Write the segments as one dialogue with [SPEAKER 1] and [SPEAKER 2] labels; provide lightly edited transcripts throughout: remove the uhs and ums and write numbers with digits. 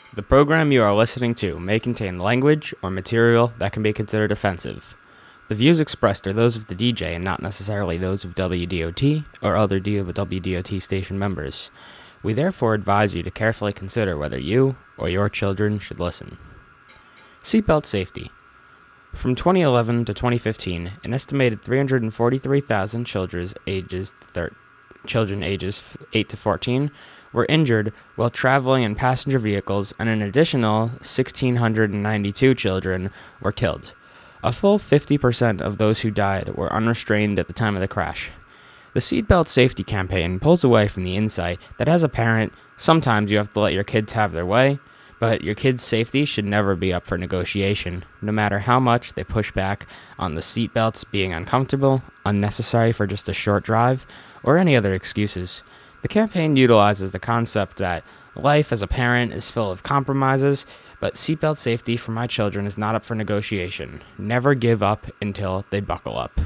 [SPEAKER 1] The program you are listening to may contain language or material that can be considered offensive. The views expressed are those of the DJ and not necessarily those of WDOT or other WDOT station members. We therefore advise you to carefully consider whether you or your children should listen. Seatbelt safety. From 2011 to 2015, an estimated 343,000 children ages 8 to 14 were injured while traveling in passenger vehicles, and an additional 1,692 children were killed. A full 50% of those who died were unrestrained at the time of the crash. The seatbelt safety campaign pulls away from the insight that as a parent, sometimes you have to let your kids have their way, but your kids' safety should never be up for negotiation, no matter how much they push back on the seatbelts being uncomfortable, unnecessary for just a short drive, or any other excuses. The campaign utilizes the concept that life as a parent is full of compromises, but seatbelt safety for my children is not up for negotiation. Never give up until they buckle up.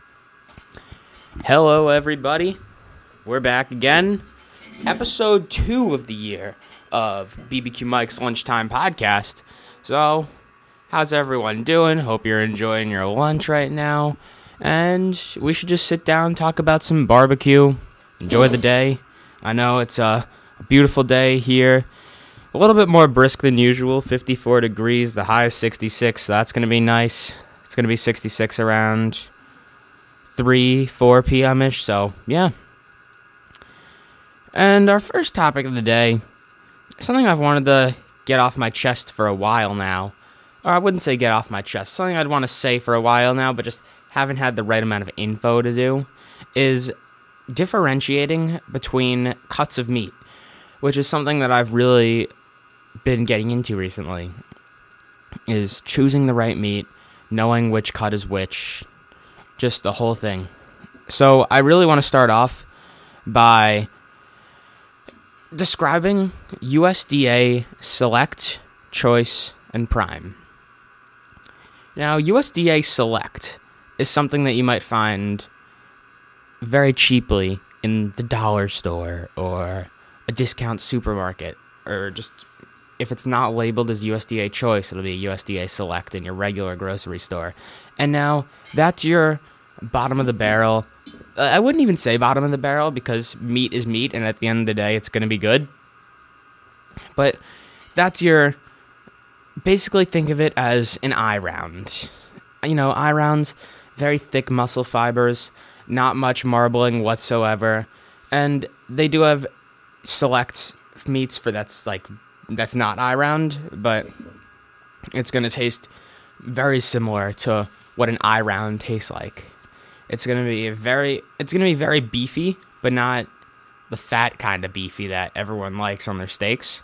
[SPEAKER 1] Hello, everybody. We're back again. Episode 2 of the year of BBQ Mike's Lunchtime Podcast. So, how's everyone doing? Hope you're enjoying your lunch right now. And we should just sit down, talk about some barbecue, enjoy the day. I know it's a beautiful day here. A little bit more brisk than usual, 54 degrees, the high is 66, so that's going to be nice. It's going to be 66 around 4 p.m.-ish, so yeah. And our first topic of the day, something I've wanted to get off my chest for a while now. Or I wouldn't say get off my chest, something I'd want to say for a while now, but just haven't had the right amount of info to do, is differentiating between cuts of meat, which is something that I've really been getting into recently, is choosing the right meat, knowing which cut is which, just the whole thing. So I really want to start off by describing USDA Select, Choice, and Prime. Now, USDA Select is something that you might find very cheaply in the dollar store or a discount supermarket, or just if it's not labeled as USDA Choice, it'll be USDA Select in your regular grocery store. And now that's your bottom of the barrel. I wouldn't even say bottom of the barrel because meat is meat, and at the end of the day, it's going to be good. But that's your, basically think of it as an eye round. You know, eye rounds, very thick muscle fibers, not much marbling whatsoever, and they do have select meats for that's not eye round, but it's going to taste very similar to what an eye round tastes like. It's going to be very beefy, but not the fat kind of beefy that everyone likes on their steaks.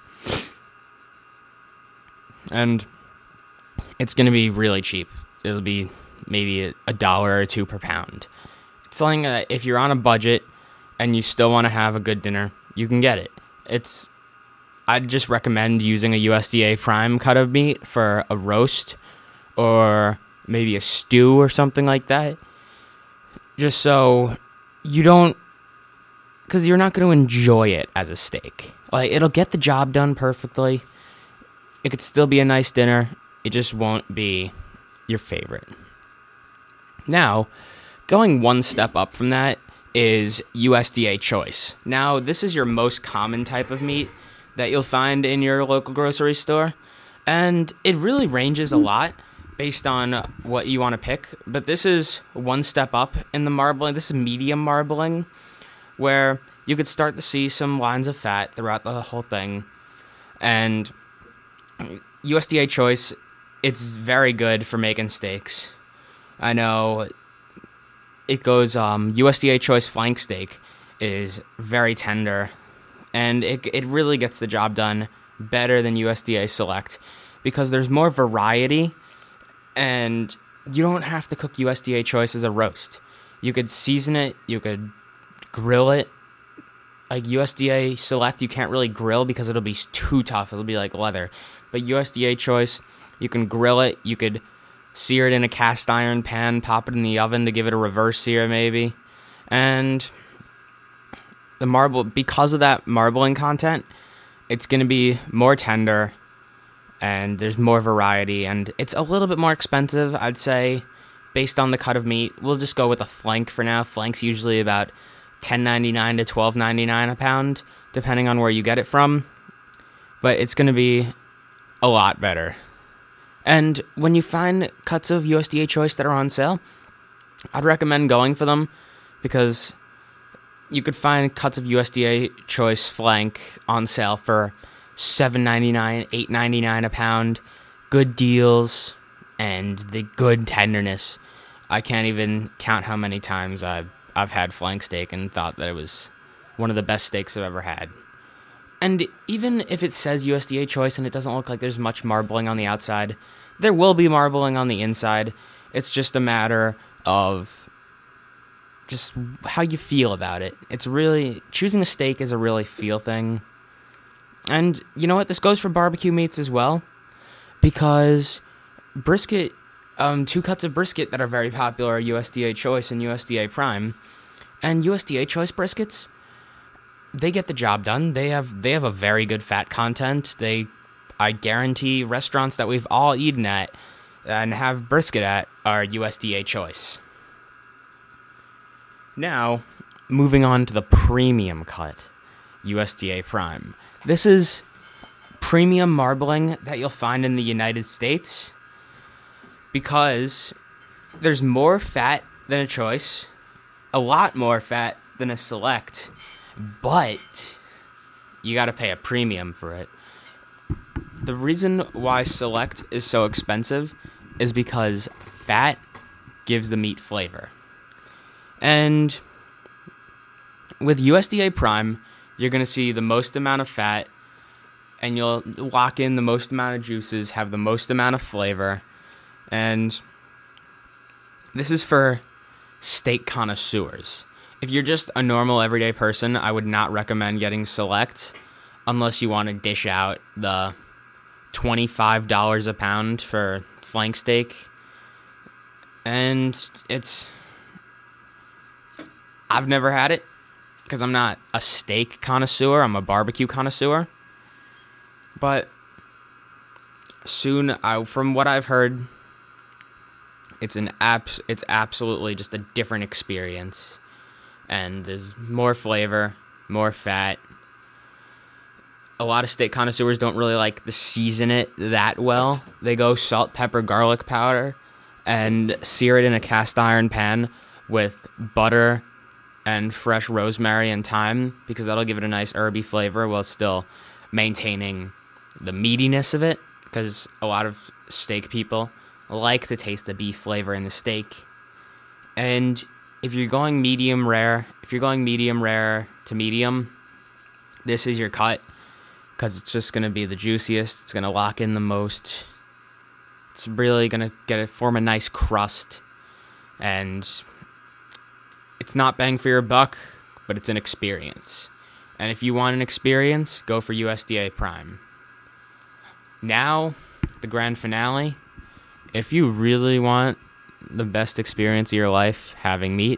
[SPEAKER 1] And it's going to be really cheap. It'll be maybe $1 or $2 per pound. It's something that if you're on a budget and you still want to have a good dinner, you can get it. I'd just recommend using a USDA Prime cut of meat for a roast or maybe a stew or something like that. Just so you don't, because you're not going to enjoy it as a steak. Like, it'll get the job done perfectly. It could still be a nice dinner. It just won't be your favorite. Now, going one step up from that is USDA Choice. Now, this is your most common type of meat that you'll find in your local grocery store, and it really ranges a lot based on what you want to pick, but this is one step up in the marbling. This is medium marbling, where you could start to see some lines of fat throughout the whole thing, and USDA Choice, it's very good for making steaks. I know it goes, USDA Choice flank steak is very tender, and it really gets the job done better than USDA Select because there's more variety, and you don't have to cook USDA Choice as a roast. You could season it, you could grill it. Like USDA Select, you can't really grill because it'll be too tough. It'll be like leather. But USDA Choice, you can grill it, you could sear it in a cast iron pan, pop it in the oven to give it a reverse sear maybe. And the marble, because of that marbling content, it's going to be more tender, and there's more variety, and it's a little bit more expensive, I'd say, based on the cut of meat. We'll just go with a flank for now. Flank's usually about $10.99 to $12.99 a pound, depending on where you get it from, but it's going to be a lot better. And when you find cuts of USDA Choice that are on sale, I'd recommend going for them, because you could find cuts of USDA Choice flank on sale for $7.99, $8.99 a pound. Good deals and the good tenderness. I can't even count how many times I've had flank steak and thought that it was one of the best steaks I've ever had. And even if it says USDA Choice and it doesn't look like there's much marbling on the outside, there will be marbling on the inside. It's just a matter of just how you feel about it. It's really, choosing a steak is a really feel thing. And you know what? This goes for barbecue meats as well, because brisket, 2 cuts of brisket that are very popular are USDA Choice and USDA Prime. And USDA Choice briskets, they get the job done. They have a very good fat content. I guarantee restaurants that we've all eaten at and have brisket at are USDA Choice. Now, moving on to the premium cut, USDA Prime. This is premium marbling that you'll find in the United States, because there's more fat than a Choice, a lot more fat than a Select, but you gotta pay a premium for it. The reason why Select is so expensive is because fat gives the meat flavor. And with USDA Prime, you're going to see the most amount of fat, and you'll lock in the most amount of juices, have the most amount of flavor. And this is for steak connoisseurs. If you're just a normal everyday person, I would not recommend getting Select unless you want to dish out the $25 a pound for flank steak. And I've never had it because I'm not a steak connoisseur, I'm a barbecue connoisseur. But soon, from what I've heard, it's absolutely just a different experience. And there's more flavor, more fat. A lot of steak connoisseurs don't really like to season it that well. They go salt, pepper, garlic powder, and sear it in a cast iron pan with butter and fresh rosemary and thyme, because that'll give it a nice herby flavor while still maintaining the meatiness of it, because a lot of steak people like to taste the beef flavor in the steak. And if you're going medium rare to medium, this is your cut, because it's just going to be the juiciest. It's going to lock in the most. It's really going to form a nice crust, and it's not bang for your buck, but it's an experience. And if you want an experience, go for USDA Prime. Now, the grand finale. If you really want the best experience of your life having meat,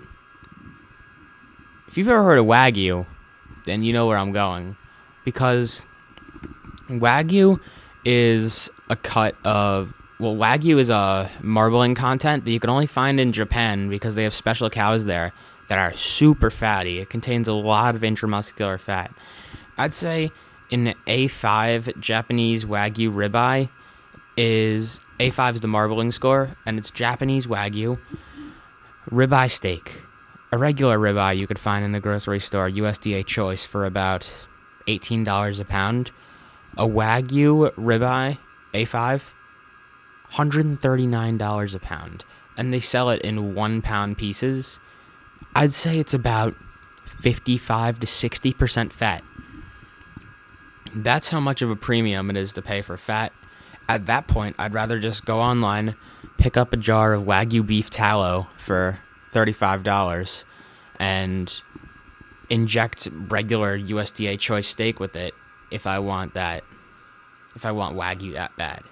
[SPEAKER 1] if you've ever heard of Wagyu, then you know where I'm going. Because Wagyu is a cut of... Well, Wagyu is a marbling content that you can only find in Japan because they have special cows there that are super fatty. It contains a lot of intramuscular fat. I'd say an A5 Japanese Wagyu ribeye is... A5 is the marbling score, and it's Japanese Wagyu ribeye steak. A regular ribeye you could find in the grocery store, USDA Choice, for about $18 a pound. A Wagyu ribeye, A5, $139 a pound. And they sell it in 1 pound pieces. I'd say it's about 55 to 60% fat. That's how much of a premium it is to pay for fat. At that point, I'd rather just go online, pick up a jar of Wagyu beef tallow for $35, and inject regular USDA Choice steak with it if I want Wagyu that bad.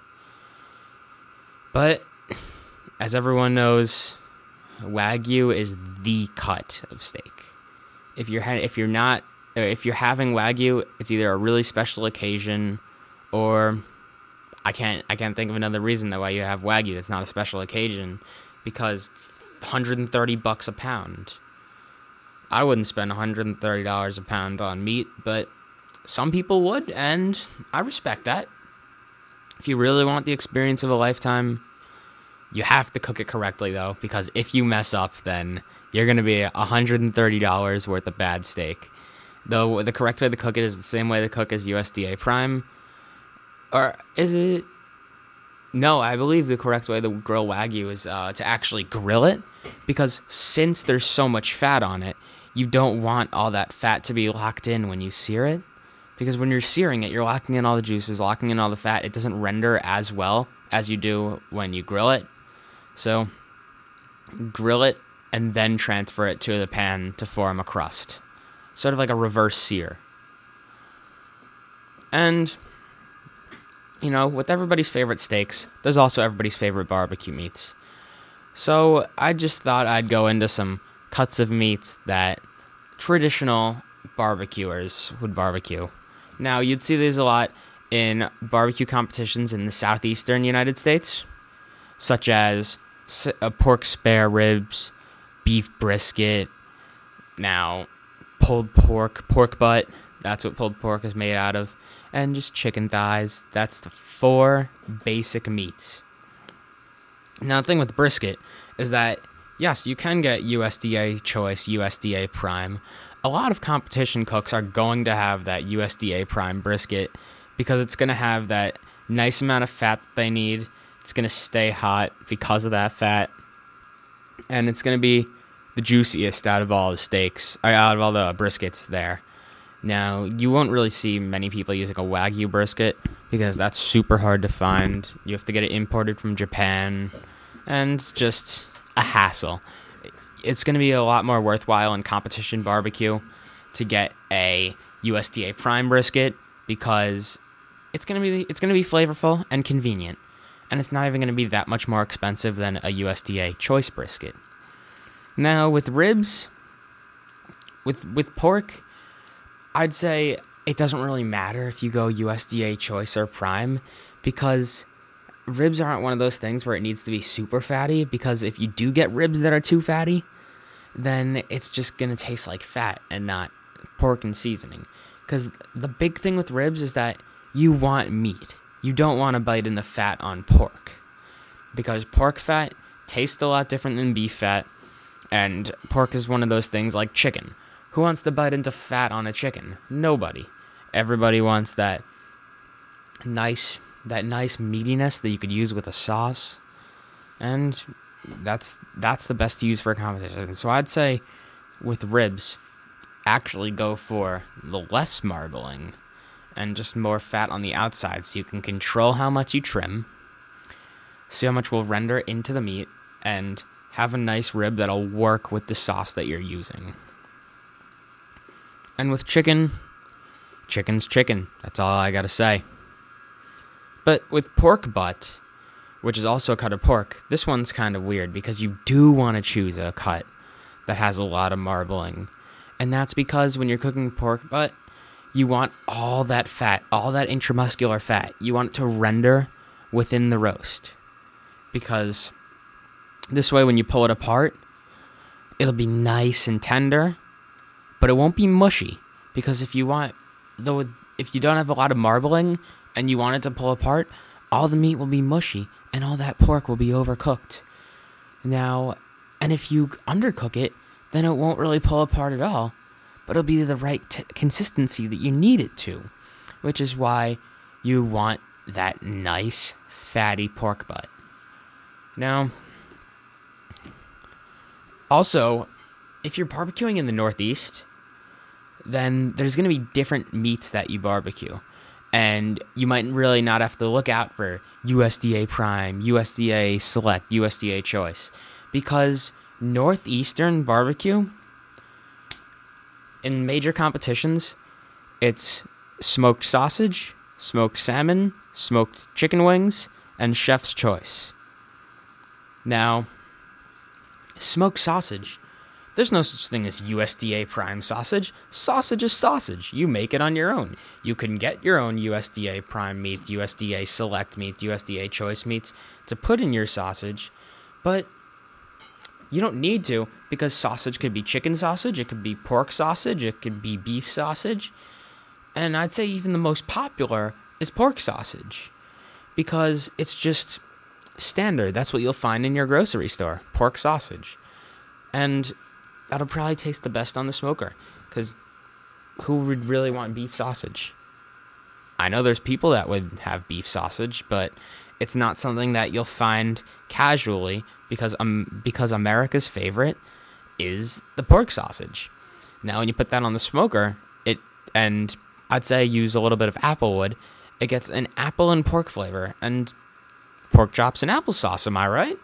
[SPEAKER 1] But as everyone knows, Wagyu is the cut of steak. If you're having Wagyu, it's either a really special occasion, or I can't think of another reason why you have Wagyu. It's not a special occasion, because it's $130 a pound. I wouldn't spend $130 a pound on meat, but some people would, and I respect that. If you really want the experience of a lifetime, you have to cook it correctly, though, because if you mess up, then you're going to be $130 worth of bad steak. Though the correct way to cook it is the same way to cook as USDA Prime. Or is it? No, I believe the correct way to grill Wagyu is to actually grill it, because since there's so much fat on it, you don't want all that fat to be locked in when you sear it. Because when you're searing it, you're locking in all the juices, locking in all the fat. It doesn't render as well as you do when you grill it. So, grill it and then transfer it to the pan to form a crust. Sort of like a reverse sear. And, with everybody's favorite steaks, there's also everybody's favorite barbecue meats. So, I just thought I'd go into some cuts of meats that traditional barbecuers would barbecue. Now, you'd see these a lot in barbecue competitions in the southeastern United States, such as pork spare ribs, beef brisket, now pulled pork butt, that's what pulled pork is made out of, and just chicken thighs. That's the 4 basic meats. Now, the thing with brisket is that, yes, you can get USDA Choice, USDA Prime. A lot of competition cooks are going to have that USDA Prime brisket because it's going to have that nice amount of fat that they need. It's going to stay hot because of that fat. And it's going to be the juiciest out of all the steaks, or out of all the briskets there. Now, you won't really see many people using a Wagyu brisket because that's super hard to find. You have to get it imported from Japan, and just a hassle. It's going to be a lot more worthwhile in competition barbecue to get a USDA Prime brisket because it's going to be flavorful and convenient, and it's not even going to be that much more expensive than a USDA Choice brisket. Now, with ribs, with pork, I'd say it doesn't really matter if you go USDA Choice or Prime, because ribs aren't one of those things where it needs to be super fatty, because if you do get ribs that are too fatty, then it's just going to taste like fat and not pork and seasoning. Because the big thing with ribs is that you want meat. You don't want to bite in the fat on pork. Because pork fat tastes a lot different than beef fat, and pork is one of those things like chicken. Who wants to bite into fat on a chicken? Nobody. Everybody wants that nice meatiness that you could use with a sauce, and that's the best to use for a competition. So I'd say with ribs, actually go for the less marbling and just more fat on the outside, so you can control how much you trim, see how much will render into the meat, and have a nice rib that'll work with the sauce that you're using. And with chicken, chicken's chicken. That's all I gotta say. But with pork butt, which is also a cut of pork, this one's kind of weird because you do want to choose a cut that has a lot of marbling. And that's because when you're cooking pork butt, you want all that fat, all that intramuscular fat. You want it to render within the roast. Because this way when you pull it apart, it'll be nice and tender, but it won't be mushy. Because if you don't have a lot of marbling and you want it to pull apart, all the meat will be mushy and all that pork will be overcooked. Now, and if you undercook it, then it won't really pull apart at all, but it'll be the right consistency that you need it to, which is why you want that nice, fatty pork butt. Now, also, if you're barbecuing in the Northeast, then there's going to be different meats that you barbecue. And you might really not have to look out for USDA Prime, USDA Select, USDA Choice. Because Northeastern barbecue, in major competitions, it's smoked sausage, smoked salmon, smoked chicken wings, and Chef's Choice. Now, smoked sausage, There's no such thing as USDA prime sausage. Sausage is sausage. You make it on your own. You can get your own USDA prime meat, USDA select meat, USDA choice meats to put in your sausage, but you don't need to, because sausage could be chicken sausage, it could be pork sausage, it could be beef sausage, and I'd say even the most popular is pork sausage, because it's just standard. That's what you'll find in your grocery store, pork sausage. And that'll probably taste the best on the smoker, because who would really want beef sausage? I know there's people that would have beef sausage, but it's not something that you'll find casually, because America's favorite is the pork sausage. Now, when you put that on the smoker, and I'd say use a little bit of applewood, it gets an apple and pork flavor, and pork chops and applesauce, am I right?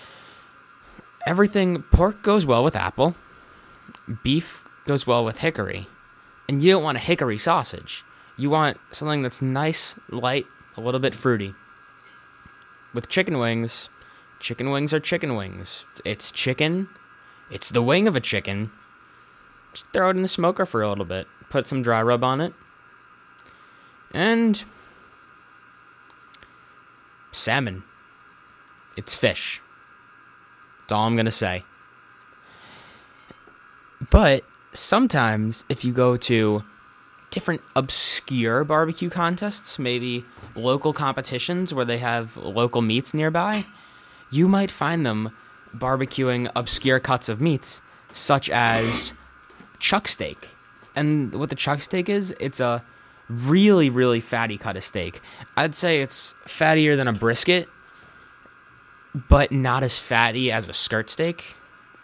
[SPEAKER 1] Pork goes well with apple, beef goes well with hickory, and you don't want a hickory sausage. You want something that's nice, light, a little bit fruity. With chicken wings are chicken wings. It's chicken, it's the wing of a chicken. Just throw it in the smoker for a little bit, put some dry rub on it, and salmon. It's fish. That's all I'm going to say. But sometimes if you go to different obscure barbecue contests, maybe local competitions where they have local meats nearby, you might find them barbecuing obscure cuts of meats, such as chuck steak. And what the chuck steak is, it's a really, really fatty cut of steak. I'd say it's fattier than a brisket, but not as fatty as a skirt steak.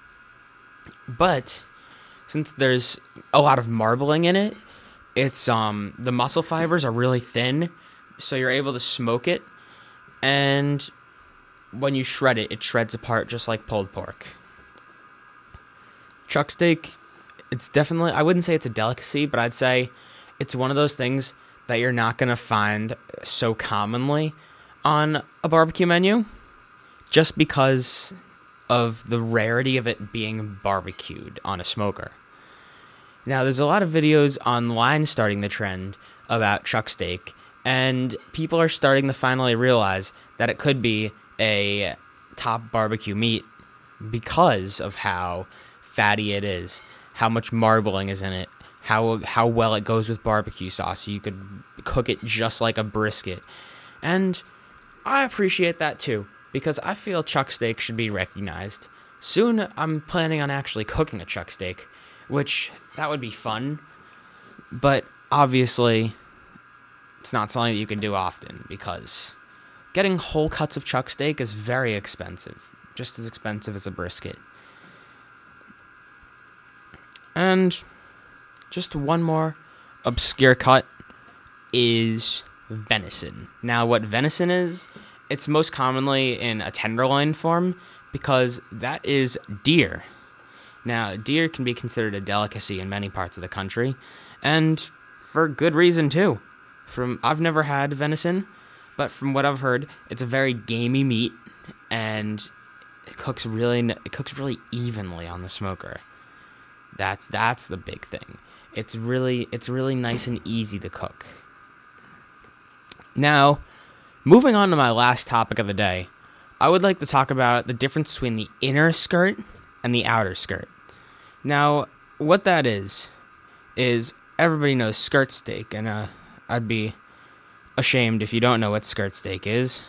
[SPEAKER 1] But since there's a lot of marbling in it, it's the muscle fibers are really thin, so you're able to smoke it, and when you shred it, it shreds apart just like pulled pork. Chuck steak, it's definitely, I wouldn't say it's a delicacy, but I'd say it's one of those things that you're not going to find so commonly on a barbecue menu, just because of the rarity of it being barbecued on a smoker. Now, there's a lot of videos online starting the trend about chuck steak, and people are starting to finally realize that it could be a top barbecue meat because of how fatty it is, how much marbling is in it, how well it goes with barbecue sauce. You could cook it just like a brisket. And I appreciate that too, because I feel chuck steak should be recognized. Soon, I'm planning on actually cooking a chuck steak, which, that would be fun, but obviously, it's not something that you can do often, because getting whole cuts of chuck steak is very expensive, just as expensive as a brisket. And just one more obscure cut is venison. Now, what venison is, it's most commonly in a tenderloin form, because that is deer. Now, deer can be considered a delicacy in many parts of the country, and for good reason too. I've never had venison, but from what I've heard, it's a very gamey meat, and it cooks really evenly on the smoker. That's the big thing. It's really nice and easy to cook. Now, moving on to my last topic of the day, I would like to talk about the difference between the inner skirt and the outer skirt. Now, what that is everybody knows skirt steak, and I'd be ashamed if you don't know what skirt steak is.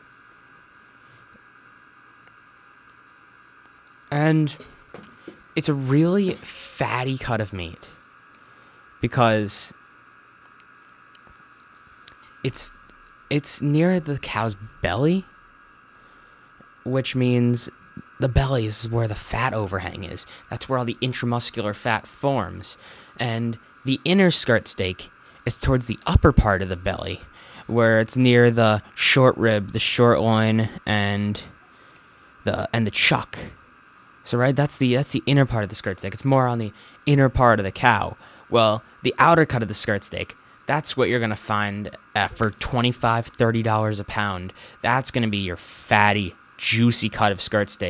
[SPEAKER 1] And it's a really fatty cut of meat, because it's near the cow's belly, which means the belly is where the fat overhang is. That's where all the intramuscular fat forms. And the inner skirt steak is towards the upper part of the belly, where it's near the short rib, the short loin, and the chuck. So right, that's the inner part of the skirt steak. It's more on the inner part of the cow. Well, the outer cut of the skirt steak, that's what you're going to find for $25, $30 a pound. That's going to be your fatty, juicy cut of skirt steak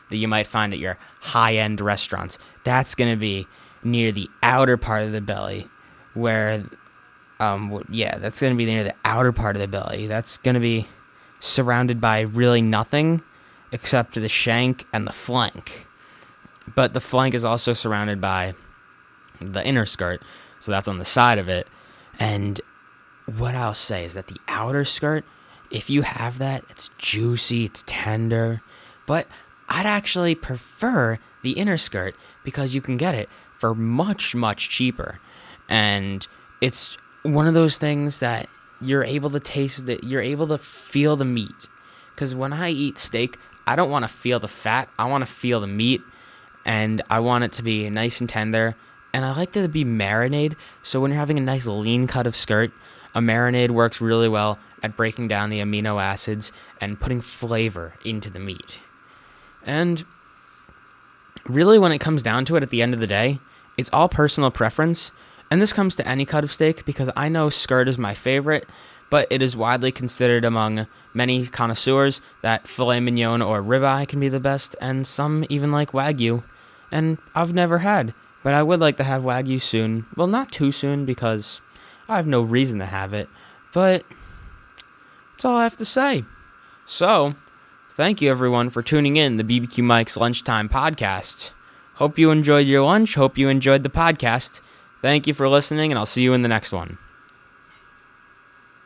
[SPEAKER 1] that you might find at your high-end restaurants. That's going to be near the outer part of the belly, where, that's going to be near the outer part of the belly. That's going to be surrounded by really nothing except the shank and the flank. But the flank is also surrounded by the inner skirt, so that's on the side of it. And what I'll say is that the outer skirt, if you have that, it's juicy, it's tender. But I'd actually prefer the inner skirt because you can get it for much, much cheaper. And it's one of those things that you're able to taste it, you're able to feel the meat. Because when I eat steak, I don't want to feel the fat, I want to feel the meat. And I want it to be nice and tender. And I like it to be marinade. So when you're having a nice lean cut of skirt, a marinade works really well at breaking down the amino acids and putting flavor into the meat. And really, when it comes down to it at the end of the day, it's all personal preference. And this comes to any cut of steak because I know skirt is my favorite, but it is widely considered among many connoisseurs that filet mignon or ribeye can be the best, and some even like Wagyu. And I've never had, but I would like to have Wagyu soon. Well, not too soon because I have no reason to have it, but that's all I have to say. So, thank you everyone for tuning in the BBQ Mike's Lunchtime Podcast. Hope you enjoyed your lunch. Hope you enjoyed the podcast. Thank you for listening, and I'll see you in the next one.